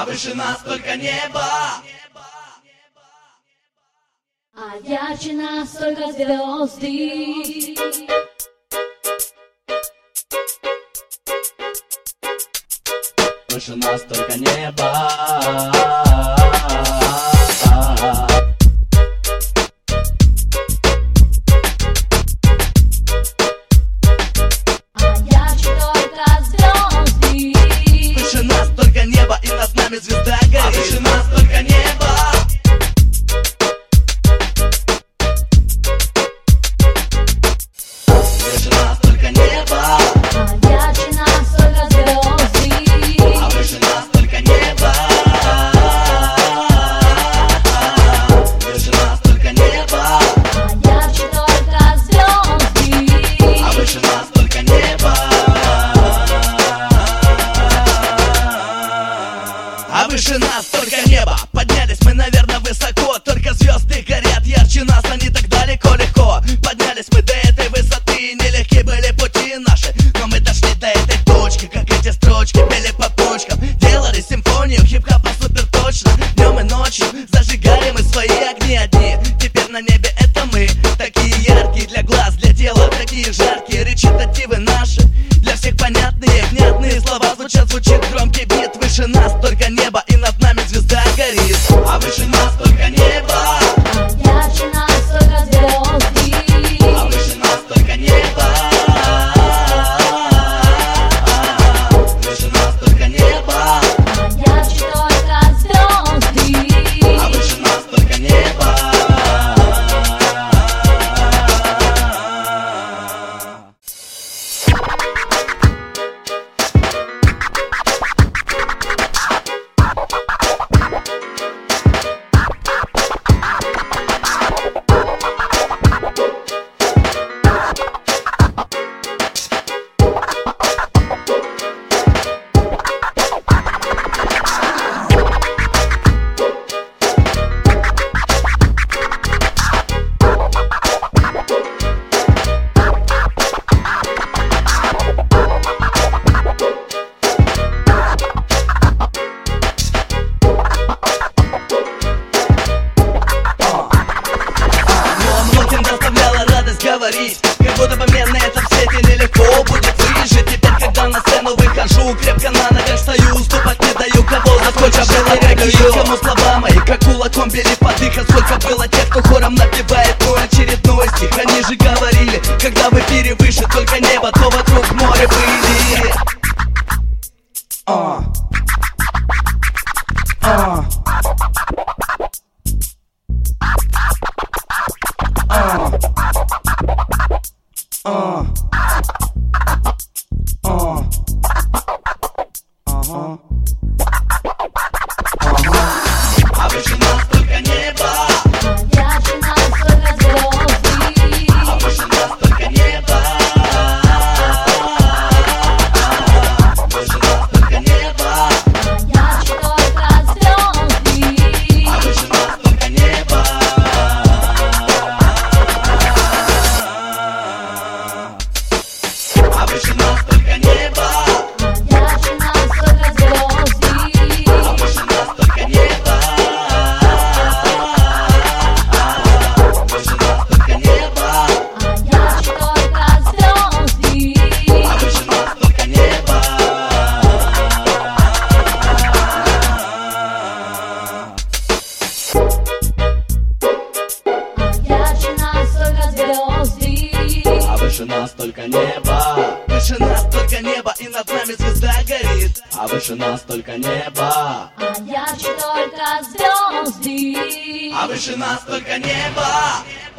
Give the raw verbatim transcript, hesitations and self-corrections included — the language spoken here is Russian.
а выше нас только небо. А ярче нас только звезды. Выше нас только небо. Звезда горит, а выше нас только небо. Выше нас только небо. А ярче нас только звезды. А выше нас только небо. Выше нас только небо. А ярче только звезды. А выше нас только небо. А выше нас только небо. Поднялись мы, наверное, высоко. Только звезды горят ярче нас, они так далеко, легко. Поднялись мы до этой высоты. Нелегки были пути наши, но мы дошли до этой точки. Как эти строчки пели по почкам. Делали симфонию хип-хопа супер точно. Днем и ночью зажигали мы свои огни одни. Теперь на небе это мы. Такие яркие для глаз, для тела. Такие жаркие речитативы наши. Для всех понятные, внятные слова звучат, звучит громкий бит. Выше нас только небо, и над нами звезда горит. А выше нас только небо. А ярче нас только звезды. А выше нас только небо. Выше нас только небо. А ярче только звезды. А выше нас только небо. Говорить, как будто бы мне на этом свете нелегко будет выжить. Теперь, когда на сцену выхожу, крепко на ногах стою, уступать не даю, кого заскоча прилягаю. Кому слова мои, как кулаком били подыха. Сколько было тех, кто хором напевает мой очередной стих. Они же говорили, когда в эфире выше только небо, то вокруг море были. А. А. А. Uh, uh, uh-huh. Uh-huh. А выше нас только небо. А ярче нас только звезды. А выше нас только небо. Выше нас только небо. А ярче только звезды. А выше нас только небо. А выше нас только небо. А ярче нас только звезды. А выше нас только небо. Выше нас только небо. А ярче только звезды. А выше нас только небо. А ярче нас только звезды. А выше нас только небо. Выше нас только небо, и над нами звезда горит. А выше нас только небо. А ярче только звезды. А выше нас только небо.